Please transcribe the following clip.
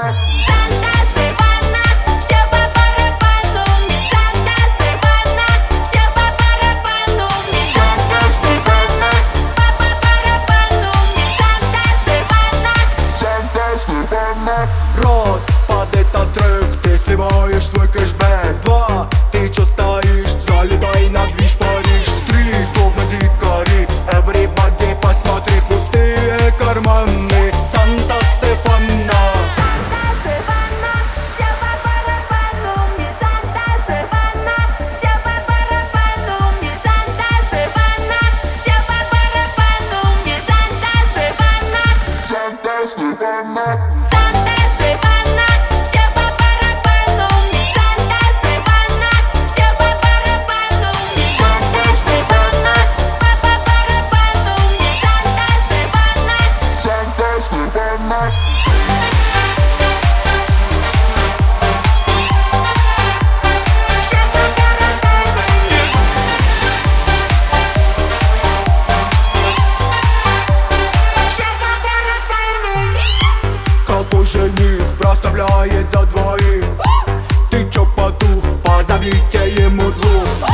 Стефана, все по барабану мне. Санта-Стефана, все по барабану мне. Санта-Стефана, по барабану мне. Санта-Стефана. Раз, под этот трек ты сливаешь свой кэшбэк. Два, ты чё стоишь, залетай на движ Париж. Три, словно дикари, everybody посмотри, пустые карманы. Санта-Стефана. Санта-Стефана, все по барабану мне. Санта-Стефана, все по барабану мне. Санта-Стефана, все по барабану мне. Санта-Стефана. Санта-Стефана, все по барабану мне. Санта-Стефана, все по барабану мне. Санта-Стефана, по барабану мне. Санта-Стефана. Санта-Стефана. Какой жених проставляет за двоих? Ты чё потух? Позовите ему двух.